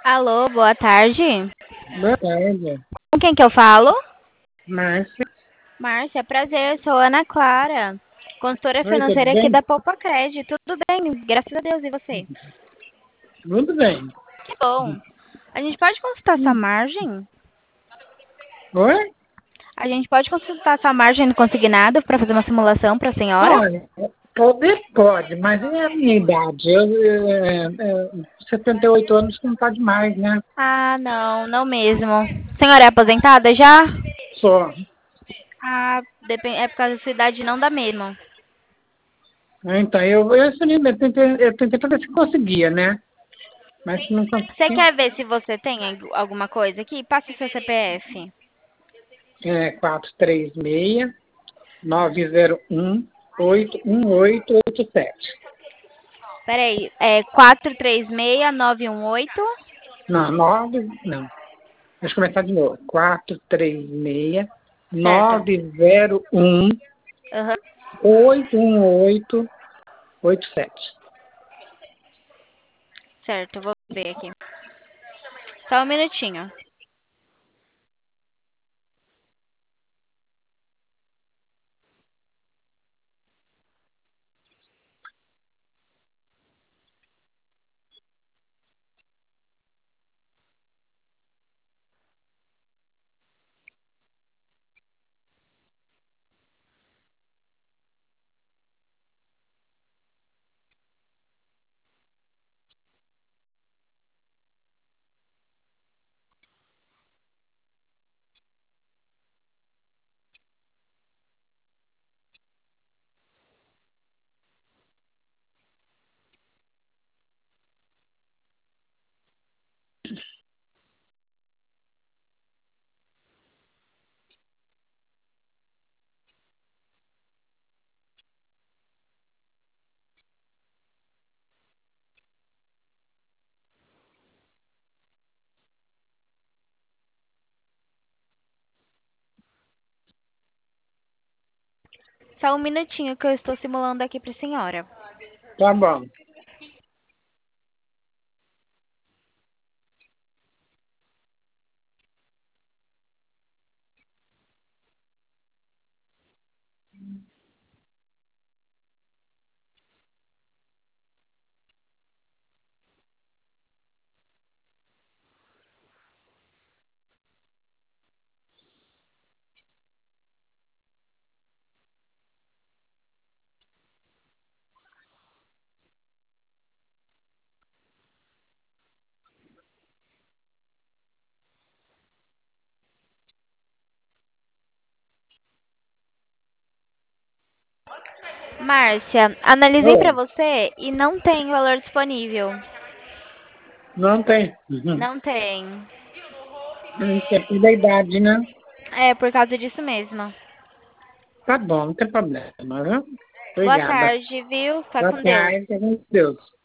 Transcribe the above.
Alô, boa tarde. Boa tarde, Com quem que eu falo? Márcia. Márcia, prazer, sou Ana Clara, consultora Oi, tudo financeira aqui bem? da Poupa Crédito. Tudo bem, graças a Deus, e você? Tudo bem. Que bom. A gente pode consultar sua margem? Oi? A gente pode consultar sua margem no consignado para fazer uma simulação para a senhora? Olha, poder pode, mas é a minha idade. 78 anos não está demais, né? Ah, não, não mesmo. Senhora é aposentada já? Só. Ah, é por causa da sua idade, não dá mesmo. Então, eu tentei para ver se conseguia, né? Mas se não Você consegui, quer ver se você tem alguma coisa aqui? Passe seu CPF. é 436-901-81887. Peraí, é 436-918. Não, 9, não. Deixa eu começar de novo. Quatro três seis Certo. nove zero um Aham. 81887. Certo, vou ver aqui. Só um minutinho. Só um minutinho que eu estou simulando aqui para a senhora. Tá bom. Márcia, analisei para Oi. você e não tem valor disponível. Não tem. Uhum. Não tem. Não tem da idade, né? É por causa disso mesmo. Tá bom, não tem problema, viu? Boa Obrigada. tarde, viu? Fica Boa com Deus. tarde, com Deus.